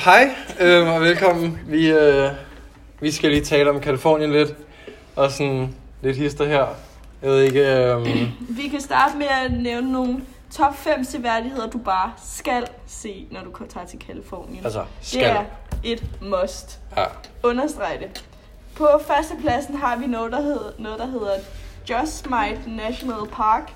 Hej og velkommen. Vi skal lige tale om Californien lidt, og sådan lidt hister her. Jeg ved ikke... Vi kan starte med at nævne nogle top 5 seværdigheder, du bare skal se, når du tager til Californien. Altså, skal. Det er et must. Ja. Understreg det. På førstepladsen har vi noget, der hedder Yosemite National Park.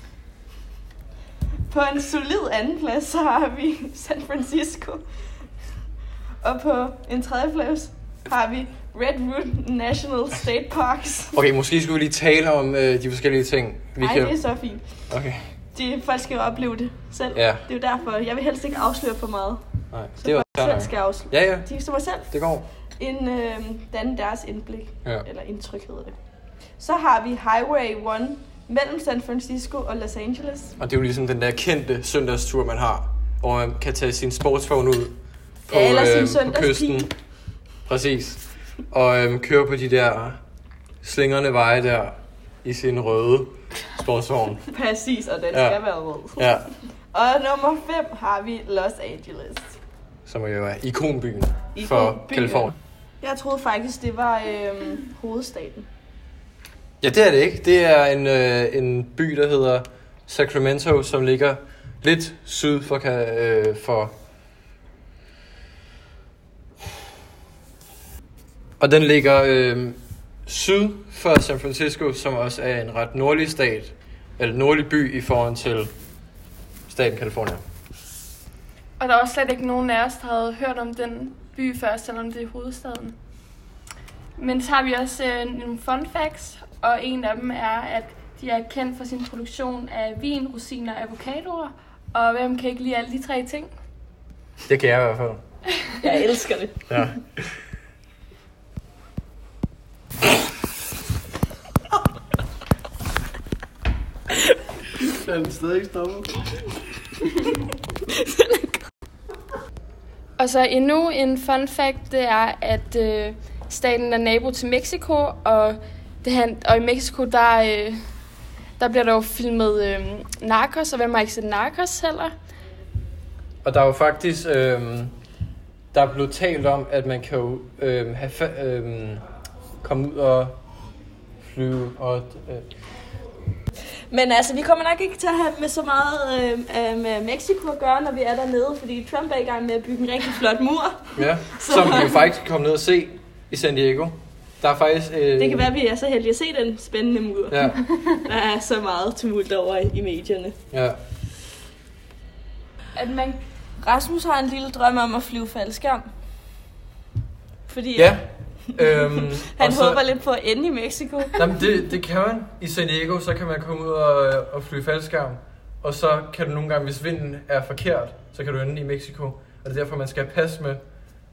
På en solid andenplads, så har vi San Francisco. Og på en tredjeplads har vi Redwood National State Parks. Okay, måske skulle vi lige tale om de forskellige ting. Nej, det er så fint. Okay. Folk skal jo opleve det selv. Ja. Det er jo derfor. Jeg vil helst ikke afsløre for meget. Nej, så det var folk selv skal afsløre. Ja. De kan stå mig selv. Det går. Danne deres indblik. Ja. Eller indtryk hedder det. Så har vi Highway 1 mellem San Francisco og Los Angeles. Og det er jo ligesom den der kendte søndagstur, man har, hvor man kan tage sin sportsvogn ud på, på kysten. Præcis. Og køre på de der slingrende veje der i sin røde sportsvogn. Præcis, og den skal være rød. Ja. Og nummer 5 har vi Los Angeles. Som jo er ikonbyen for Californien. Jeg troede faktisk, det var hovedstaden. Ja, det er det ikke. Det er en by, der hedder Sacramento, som ligger lidt syd for og den ligger syd for San Francisco, som også er en ret nordlig stat, eller nordlig by i forhold til staten Californien. Og der er også slet ikke nogen af os, der havde hørt om den by før, selvom det er hovedstaden. Men så har vi også nogle fun facts, og en af dem er, at de er kendt for sin produktion af vin, rosiner og avocadoer. Og hvem kan ikke lide alle de 3 ting? Det kan jeg i hvert fald. Jeg elsker det. Ja. Den stadig ikke stoppet. Og så endnu en fun fact, det er, at staten er nabo til Mexico, og i Mexico, der bliver der jo filmet Narcos, og hvem har ikke set Narcos heller? Og der er jo faktisk, der er blevet talt om, at man kan jo komme ud og flyve og... Men altså, vi kommer nok ikke til at have med så meget med Mexico at gøre, når vi er dernede, fordi Trump er i gang med at bygge en rigtig flot mur. Ja, som vi jo faktisk kan komme ned og se i San Diego. Der er faktisk... Det kan være, at vi er så heldige at se den spændende mur. Ja. Der er så meget tumult over i medierne. Ja. Rasmus har en lille drøm om at flyve faldskærm. Fordi Ja. han håber lidt på at ende i Mexico. Jamen, det kan man. I San Diego, så kan man komme ud og flyve faldskærm. Og så kan du nogle gange, hvis vinden er forkert, så kan du ende i Mexico. Og det er derfor, man skal passe med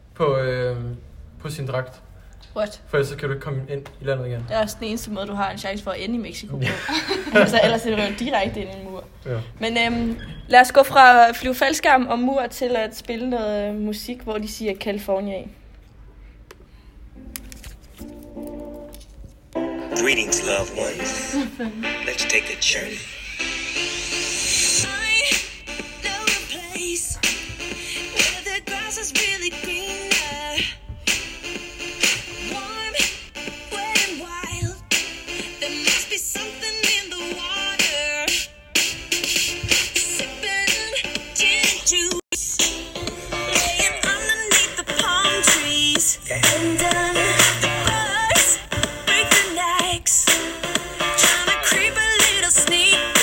på sin dragt. What? For ellers så kan du ikke komme ind i landet igen. Det er også den eneste måde, du har en chance for at ende i Mexico på. Altså, ellers er det jo direkte ind i en mur. Ja. Men lad os gå fra at flyve faldskærm og mur til at spille noget musik, hvor de siger California. Greetings, loved ones. Let's take a journey. I know a place where the grass is really greener. Warm, wet and wild. There must be something in the water. Sipping gin and juice, laying underneath the palm trees. And the birds break the necks, trying to creep a little sneak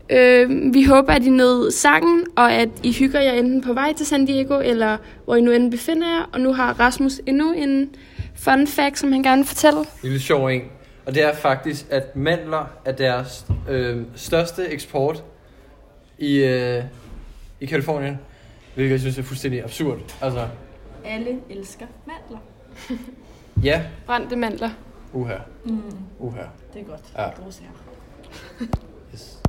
Vi håber, at I nød sangen, og at I hygger jer enten på vej til San Diego, eller hvor I nu end befinder jer. Og nu har Rasmus endnu en fun fact, som han gerne vil fortælle. Lille sjov en. Og det er faktisk, at mandler er deres største eksport i Californien. Hvilket jeg synes er fuldstændig absurd. Altså, alle elsker mandler. ja. Brændte mandler. Uha. Det er godt. Ja. Yes.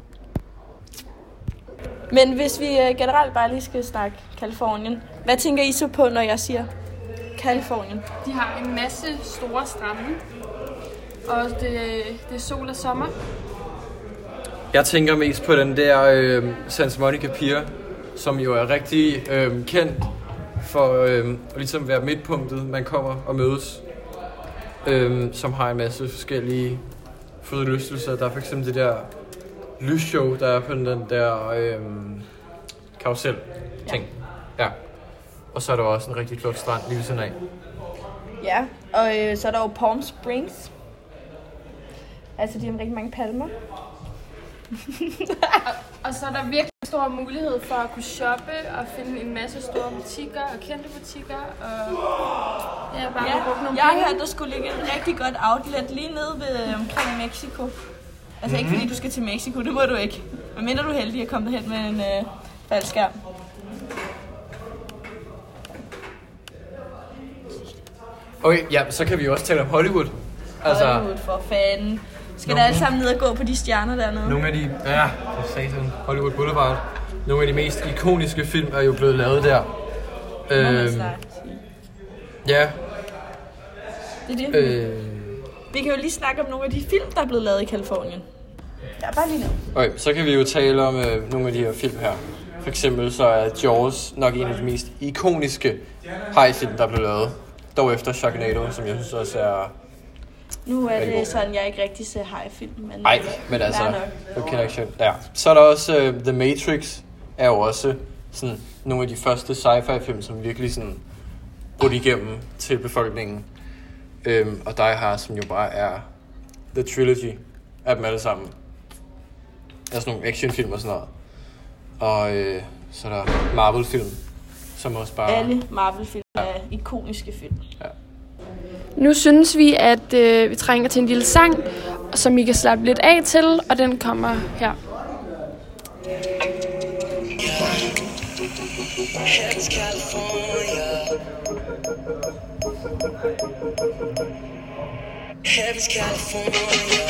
Men hvis vi generelt bare lige skal snakke Californien, hvad tænker I så på, når jeg siger Californien? De har en masse store strande, og det er sol og sommer. Jeg tænker mest på den der Santa Monica Pier, som jo er rigtig kendt for at ligesom være midtpunktet, man kommer og mødes. Som har en masse forskellige forlystelser. Der er for eksempel det der lysshow, der er på den der karusel-ting. Ja. Og så er der også en rigtig flot strand lige ved siden af. Ja, og så er der jo Palm Springs. Altså, de har rigtig mange palmer. Og så er der virkelig stor mulighed for at kunne shoppe og finde en masse store butikker og kendte butikker. Og bruge nogle jeg har hørt, der skulle ligge et rigtig godt outlet lige nede ved omkring Mexico. Altså ikke fordi du skal til Mexico, det må du ikke. Men mindre du er heldig at komme derhen med en faldskærm. Okay, ja, så kan vi jo også tale om Hollywood. Altså, Hollywood for fanden. Skal der alle sammen ned og gå på de stjerner dernede? Nogle af de, satan, Hollywood Boulevard. Nogle af de mest ikoniske film er jo blevet lavet der. Ja. Det er det. Vi kan jo lige snakke om nogle af de film, der er blevet lavet i Californien. Ja, bare lige nu. Okay, så kan vi jo tale om nogle af de her film her. For eksempel så er Jaws nok en af de mest ikoniske hajfilm, der er blevet lavet. Dog efter Sharknado, som jeg synes også er... Nu er det sådan, jeg ikke rigtig ser hajfilm, men... Nej, men altså... Okay, ja. Så er der også The Matrix, er jo også sådan nogle af de første sci-fi film, som virkelig sådan brudt igennem til befolkningen. Og Die Hard, som jo bare er the trilogy af dem alle sammen. Altså nogle actionfilm og sådan noget. Og så er der Marvel-film, som også bare... Alle Marvel-film er ikoniske film. Ja. Nu synes vi, at vi trænger til en lille sang, som I kan slappe lidt af til, og den kommer her. Heaven's California. Heaven's California.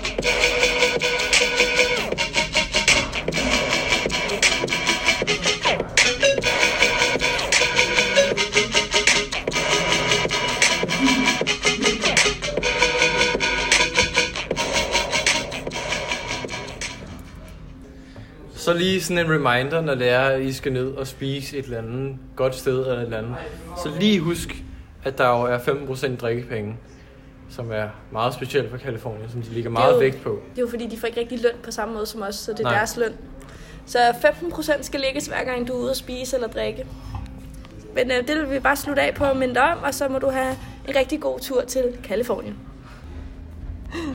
Så lige sådan en reminder, når det er, at I skal ned og spise et eller andet godt sted eller et eller andet. Så lige husk, at der jo er 15% drikkepenge, som er meget specielt for Californien, som de ligger meget vægt på. Det er jo fordi, de får ikke rigtig løn på samme måde som os, så det er deres løn. Så 15% skal lægges hver gang du er ude at spise eller drikke. Men det vil vi bare slutte af på at minde om, og så må du have en rigtig god tur til Californien.